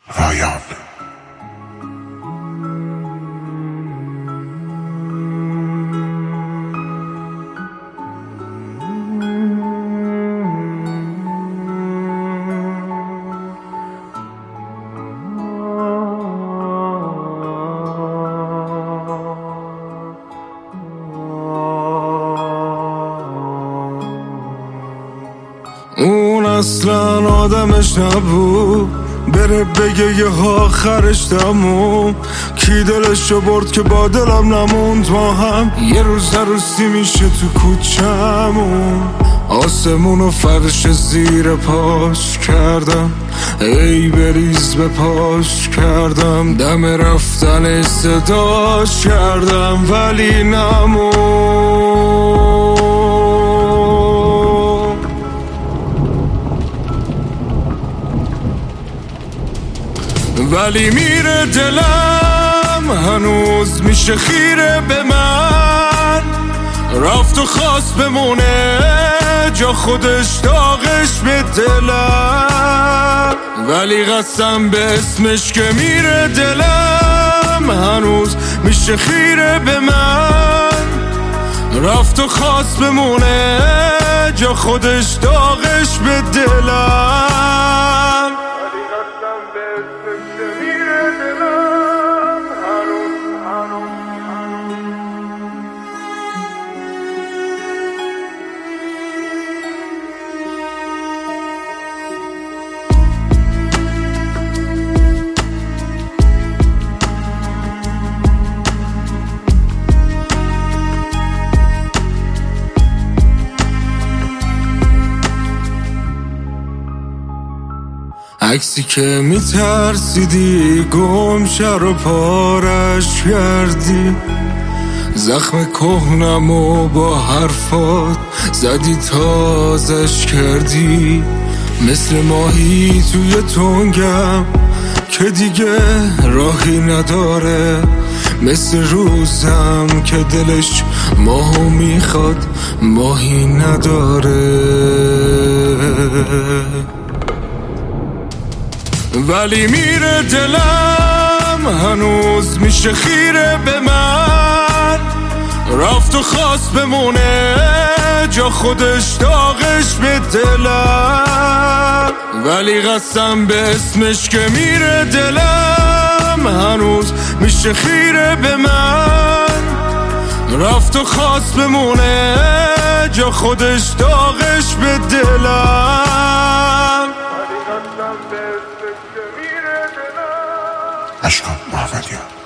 رایان. اون اصلا آدمش نبود، بره بگه یه آخرش تموم. کی دلشو برد که با دلم نموند، ما هم یه روز عروسی میشه تو کوچمون. آسمون و فرش زیر پاش کردم، ای بریز به پاش کردم. دم رفتن صداش کردم ولی نموند. ولی میره دلم، هنوز میشه خیره به من. رفت و خواست بمونه، جا خودش داغش به دلم. ولی قسم به اسمش که میره دلم، هنوز میشه خیره به من. رفت و خواست بمونه، جا خودش داغش به دلم. عکسی که میترسیدی گمشه رو پارش کردی. زخم کهنم و با حرفات زدی تازش کردی. مثل ماهی توی تنگم که دیگه راهی نداره. مثل روزم که دلش ماهو میخواد ماهی نداره. ولی میره دلم، هنوز میشه خیره به من. رفت و خواست بمونه، جا خودش داغش به دلم. ولی قسم به اسمش که میره دلم، هنوز میشه خیره به من. رفت و خواست بمونه، جا خودش داغش به دلم. اشکان محمدیان.